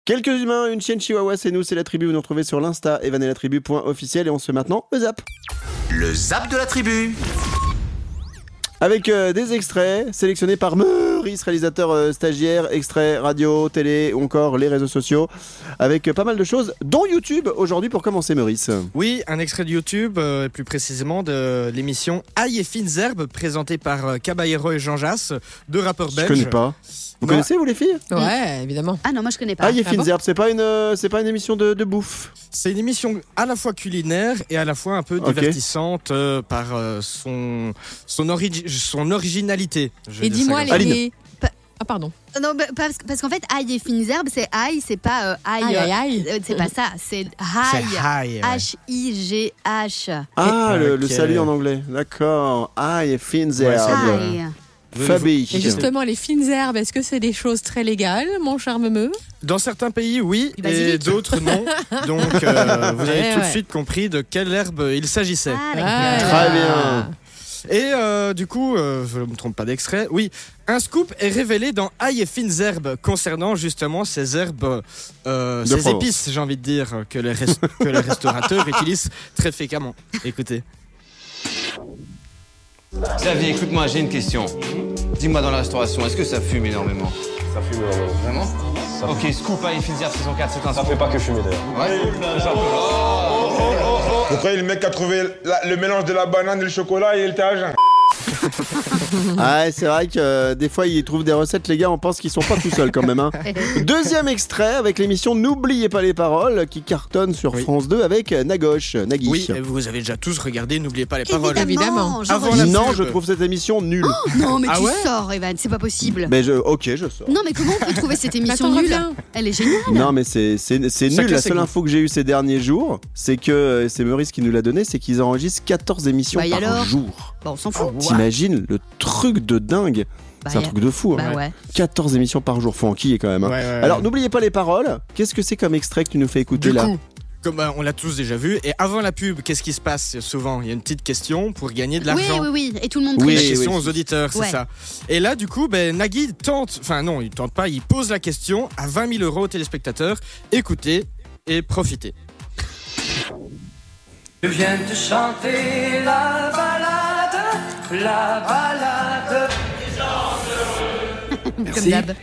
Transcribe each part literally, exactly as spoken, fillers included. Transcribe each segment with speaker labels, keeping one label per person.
Speaker 1: Quelques humains, une chienne chihuahua, c'est nous, c'est la tribu. Vous nous retrouvez sur l'Insta, evan et la tribu point officiel. Et on se fait maintenant le zap.
Speaker 2: Le zap de la tribu.
Speaker 1: Avec euh, des extraits sélectionnés par Meurice, réalisateur euh, stagiaire, extraits radio, télé ou encore les réseaux sociaux. Avec euh, pas mal de choses, dont YouTube aujourd'hui pour commencer, Meurice.
Speaker 3: Oui, un extrait de YouTube, euh, plus précisément de l'émission Aïe et fines herbes, présentée par euh, Caballero et Jean Jass, deux rappeurs
Speaker 1: Je
Speaker 3: belges.
Speaker 1: connais pas. Vous
Speaker 3: Non.
Speaker 1: connaissez, vous, les filles?
Speaker 4: Ouais, évidemment.
Speaker 5: Ah non, moi je connais pas.
Speaker 1: Ah, Aïe et
Speaker 4: Ah
Speaker 1: fines
Speaker 4: bon
Speaker 1: herbes, c'est pas une, euh, c'est pas une émission de, de bouffe.
Speaker 3: C'est une émission à la fois culinaire et à la fois un peu
Speaker 1: Ok.
Speaker 3: divertissante euh, par euh, son, son, origi- son originalité. je vais
Speaker 4: Et
Speaker 3: dire ça
Speaker 4: dis-moi,
Speaker 3: comme
Speaker 4: les.
Speaker 3: ça.
Speaker 1: Aline.
Speaker 4: les-
Speaker 5: Pa-
Speaker 4: Ah, pardon.
Speaker 5: Non, bah, parce, parce qu'en fait, ail et fines herbes, c'est ail, c'est pas euh, ail.
Speaker 4: Aïe,
Speaker 5: euh,
Speaker 4: aïe, aïe.
Speaker 5: euh, C'est pas ça, c'est
Speaker 3: C'est
Speaker 5: ail.
Speaker 3: Aïe, ouais.
Speaker 5: H I G H.
Speaker 1: Ah, le, le
Speaker 3: Ok.
Speaker 1: salut en anglais. D'accord. Aïe et fines
Speaker 3: Ouais,
Speaker 1: herbes.
Speaker 3: c'est
Speaker 5: Aïe.
Speaker 1: Fabi.
Speaker 4: Et justement, les fines herbes, est-ce que c'est des choses très légales, mon cher Memeux?
Speaker 3: Dans certains pays, oui,
Speaker 5: Du
Speaker 3: et
Speaker 5: basilic.
Speaker 3: d'autres, non. Donc, euh, vous avez
Speaker 4: Ouais,
Speaker 3: tout de
Speaker 4: ouais.
Speaker 3: suite compris de quelle herbe il s'agissait.
Speaker 5: Ah,
Speaker 4: Ah,
Speaker 5: d'accord.
Speaker 1: Très bien.
Speaker 3: Et euh, du coup, euh, je ne me trompe pas d'extrait, oui, un scoop est révélé dans Aïe et fines herbes concernant justement ces herbes, euh,
Speaker 1: De
Speaker 3: ces
Speaker 1: Provence.
Speaker 3: épices, j'ai envie de dire, que les, rest- que les restaurateurs utilisent très fréquemment. Écoutez.
Speaker 6: Xavier, écoute-moi, j'ai une question. Dis-moi dans la restauration, est-ce que ça fume énormément?
Speaker 7: Ça fume énormément.
Speaker 6: Vraiment?
Speaker 7: Ça
Speaker 6: Ok, Scoop Aïe et fines herbes saison quatre, c'est un
Speaker 7: Ça
Speaker 6: scoop.
Speaker 7: fait pas que fumer d'ailleurs.
Speaker 6: Ouais. Ça-
Speaker 8: Pourquoi le mec a trouvé la- le mélange de la banane et le chocolat et il était à jeun?
Speaker 1: Ah, c'est vrai que euh, des fois ils trouvent des recettes, les gars, on pense qu'ils sont pas tout seuls quand même. Hein. Deuxième extrait avec l'émission N'oubliez pas les paroles qui cartonne sur
Speaker 3: Oui.
Speaker 1: France deux avec Nagoche, Nagui.
Speaker 3: Oui, et vous avez déjà tous regardé, n'oubliez pas les paroles.
Speaker 4: Évidemment.
Speaker 5: j'en
Speaker 3: Avant
Speaker 5: reviens.
Speaker 3: la
Speaker 1: Non,
Speaker 3: pub.
Speaker 1: je trouve cette émission nulle.
Speaker 5: Non, mais
Speaker 3: Ah
Speaker 5: tu
Speaker 3: ouais
Speaker 5: sors, Evan, c'est pas possible.
Speaker 1: Mais je, ok, je sors.
Speaker 5: Non, mais comment on peut trouver cette émission
Speaker 4: Attends,
Speaker 5: nulle?
Speaker 4: reviens.
Speaker 5: Elle est géniale.
Speaker 1: Non, mais c'est c'est c'est
Speaker 3: Chacun
Speaker 1: nul. La
Speaker 3: ses
Speaker 1: seule
Speaker 3: goûts.
Speaker 1: info que j'ai eue ces derniers jours, c'est que euh, c'est Maurice qui nous l'a donné, c'est qu'ils enregistrent quatorze émissions
Speaker 5: Bah, et
Speaker 1: par
Speaker 5: alors
Speaker 1: jour.
Speaker 5: Bon, on s'en fout.
Speaker 1: T'imagines le truc de dingue?
Speaker 5: Bah,
Speaker 1: C'est un
Speaker 5: y a-
Speaker 1: truc de fou. hein.
Speaker 5: Bah ouais.
Speaker 1: quatorze émissions par jour, faut enquiller quand même. hein.
Speaker 3: Ouais, ouais, ouais.
Speaker 1: Alors n'oubliez pas les paroles. Qu'est-ce que c'est comme extrait que tu nous fais écouter
Speaker 3: Du
Speaker 1: là?
Speaker 3: coup, comme euh, on l'a tous déjà vu, et avant la pub, qu'est-ce qui se passe souvent? Il y a une petite question pour gagner de
Speaker 5: Oui,
Speaker 3: l'argent.
Speaker 5: oui, oui. Et tout le monde
Speaker 1: Oui,
Speaker 3: La
Speaker 5: triche.
Speaker 3: question
Speaker 1: oui.
Speaker 3: aux auditeurs, c'est
Speaker 5: Ouais.
Speaker 3: ça. Et là, du coup, ben, Nagui tente, enfin non, il tente pas, il pose la question à vingt mille euros aux téléspectateurs. Écoutez et profitez.
Speaker 9: Je viens te chanter la balade, la balade.
Speaker 5: Comme
Speaker 10: Merci.
Speaker 5: d'hab.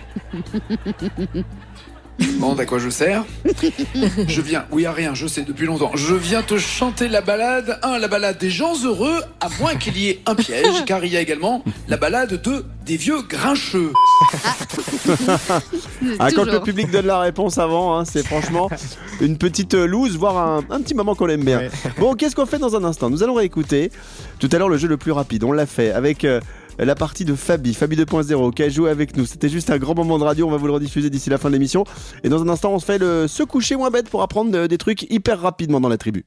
Speaker 10: Bon, à quoi je sers? Je viens, oui, à rien, je sais, depuis longtemps. Je viens te chanter la balade. Un, la balade des gens heureux, à moins qu'il y ait un piège, car il y a également la balade de des vieux grincheux.
Speaker 1: Ah, quand le
Speaker 5: Toujours.
Speaker 1: public donne la réponse avant, hein, c'est franchement une petite euh, loose, voire un, un petit moment qu'on aime bien.
Speaker 3: Ouais.
Speaker 1: Bon, qu'est-ce qu'on fait dans un instant? Nous allons réécouter tout à l'heure le jeu le plus rapide. On l'a fait avec euh, la partie de Fabi, Fabi deux point zéro, qui a joué avec nous. C'était juste un grand moment de radio. On va vous le rediffuser d'ici la fin de l'émission. Et dans un instant, on se fait le se coucher moins bête pour apprendre euh, des trucs hyper rapidement dans la tribu.